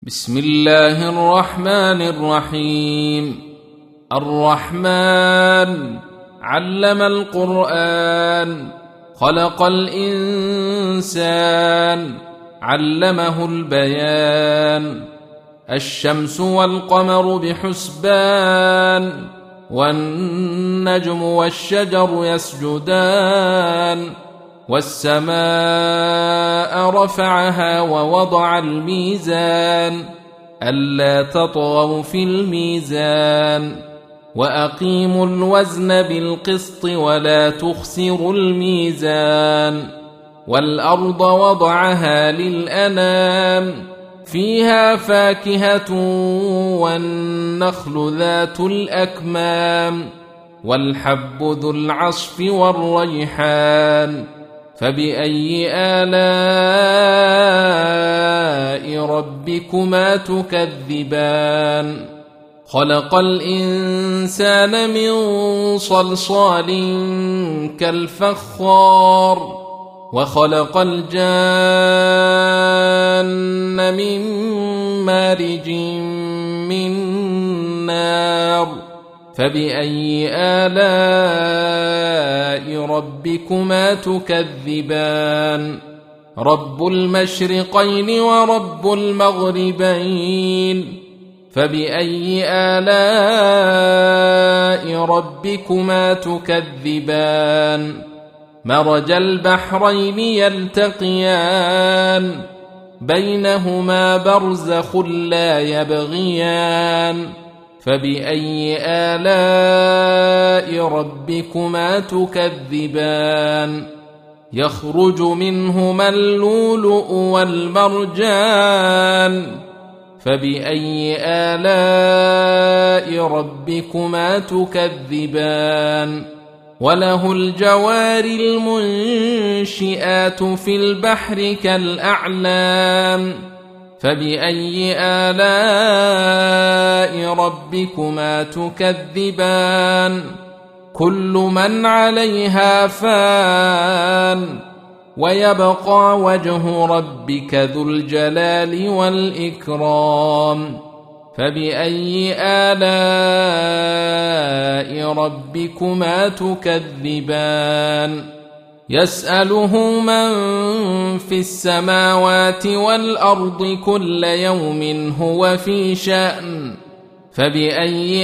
بسم الله الرحمن الرحيم. الرحمن علم القرآن، خلق الإنسان، علمه البيان. الشمس والقمر بحسبان، والنجم والشجر يسجدان. والسماء رفعها ووضع الميزان، ألا تطغوا في الميزان. وأقيموا الوزن بالقسط ولا تخسروا الميزان. والأرض وضعها للأنام، فيها فاكهة والنخل ذات الأكمام، والحب ذو العصف والريحان. فبأي آلاء ربكما تكذبان؟ خلق الإنسان من صلصال كالفخار، وخلق الجان من مارج من نار. فبأي آلاء ربكما تكذبان؟ رب المشرقين ورب المغربين. فبأي آلاء ربكما تكذبان؟ مرج البحرين يلتقيان، بينهما برزخ لا يبغيان. فبأي آلاء ربكما تكذبان؟ يخرج منهما اللؤلؤ والمرجان. فبأي آلاء ربكما تكذبان؟ وله الجوار المنشئات في البحر كالأعلام. فبأي آلاء ربكما تكذبان؟ كل من عليها فان، ويبقى وجه ربك ذو الجلال والإكرام. فبأي آلاء ربكما تكذبان؟ يسأله من في السماوات والأرض كل يوم هو في شأن. فبأي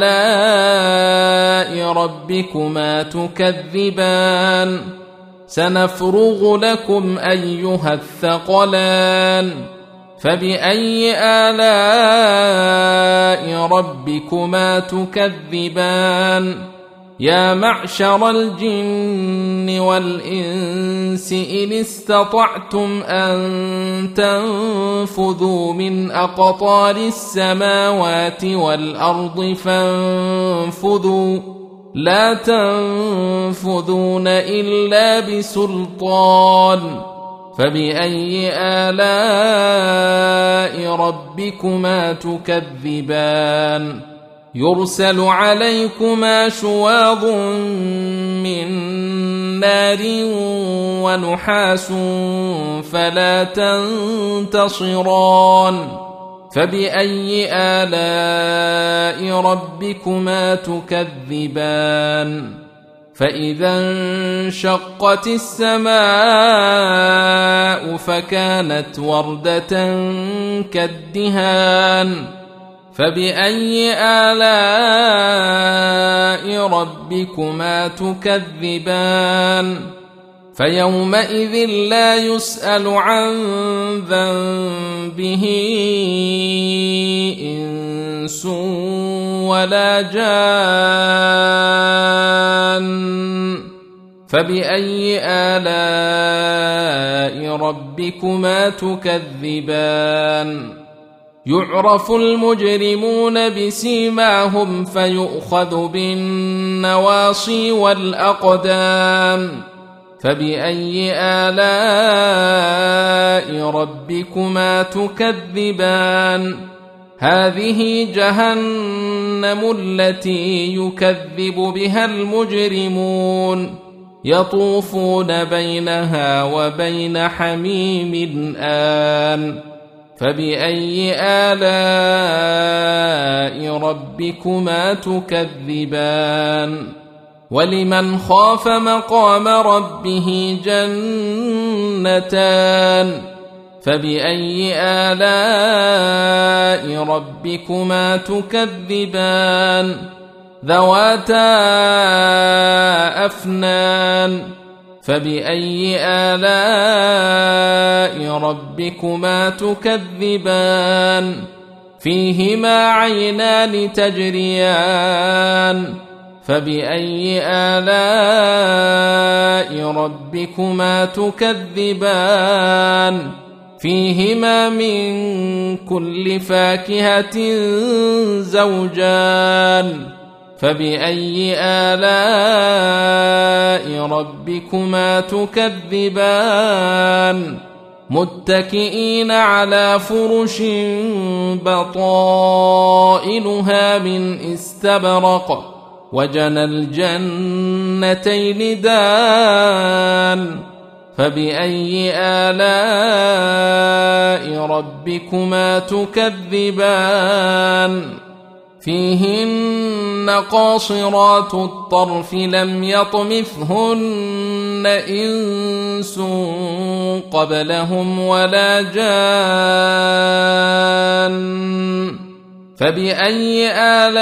آلاء ربكما تكذبان؟ سنفرغ لكم أيها الثقلان. فبأي آلاء ربكما تكذبان؟ يا معشر الجن والإنس إن استطعتم أن تنفذوا من أقطار السماوات والأرض فانفذوا، لا تنفذون إلا بسلطان. فبأي آلاء ربكما تكذبان؟ يرسل عليكما شواظ من نار ونحاس فلا تنتصران. فبأي آلاء ربكما تكذبان؟ فإذا انشقت السماء فكانت وردة كالدهان. فبأي آلاء ربكما تكذبان؟ فيومئذ لا يسأل عن ذنبه إنس ولا جان. فبأي آلاء ربكما تكذبان؟ يعرف المجرمون بسيماهم فيؤخذ بالنواصي والأقدام. فبأي آلاء ربكما تكذبان؟ هذه جهنم التي يكذب بها المجرمون، يطوفون بينها وبين حميم آن فبأي آلاء ربكما تكذبان ولمن خاف مقام ربه جنتان فبأي آلاء ربكما تكذبان ذواتا أفنان فبأي آلاء ربكما تكذبان فيهما عينان تجريان فبأي آلاء ربكما تكذبان فيهما من كل فاكهة زوجان فبأي آلاء ربكما تكذبان متكئين على فرش بطائنها من استبرق وجنى الجنتين دان فبأي آلاء ربكما تكذبان فيهن قاصرات الطرف لم يطمثهن إنس قبلهم ولا جان فبأي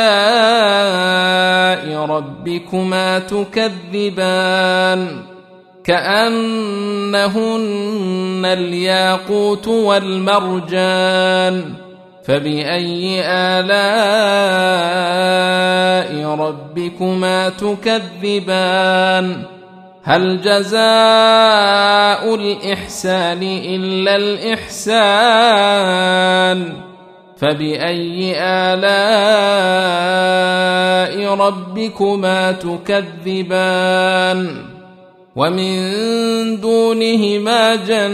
آلاء ربكما تكذبان كأنهن الياقوت والمرجان فبأي آلاء ربكما تكذبان هل جزاء الإحسان إلا الإحسان فبأي آلاء ربكما تكذبان ومن دونهما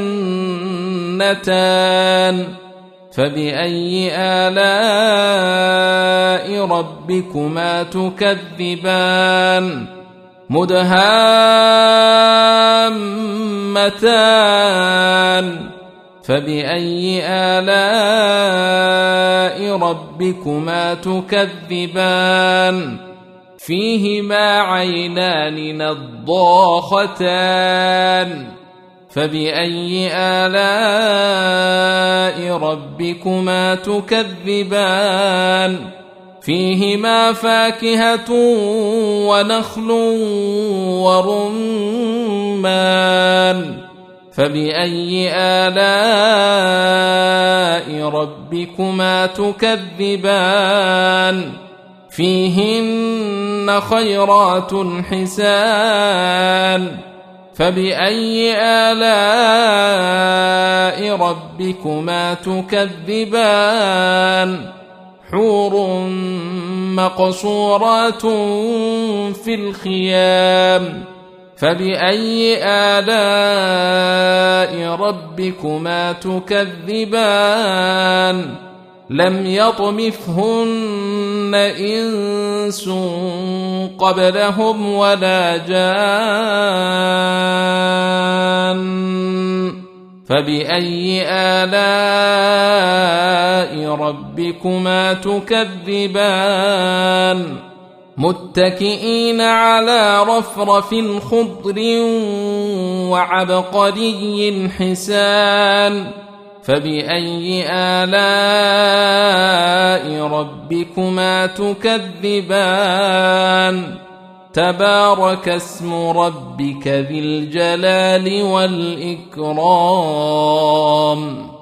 جنتان فبأي آلاء ربكما تكذبان مدهامتان فبأي آلاء ربكما تكذبان فيهما عينان نضاختان فبأي آلاء ربكما تكذبان فيهما فاكهة ونخل ورمان فبأي آلاء ربكما تكذبان فيهن خيرات حسان فبأي آلاء ربكما تكذبان حور مقصورات في الخيام فبأي آلاء ربكما تكذبان لم يطمثهن إنس قبلهم ولا جان فبأي آلاء ربكما تكذبان متكئين على رفرف خضر وعبقري حسان فبأي آلاء ربكما تكذبان تبارك اسم ربك ذي الجلال والإكرام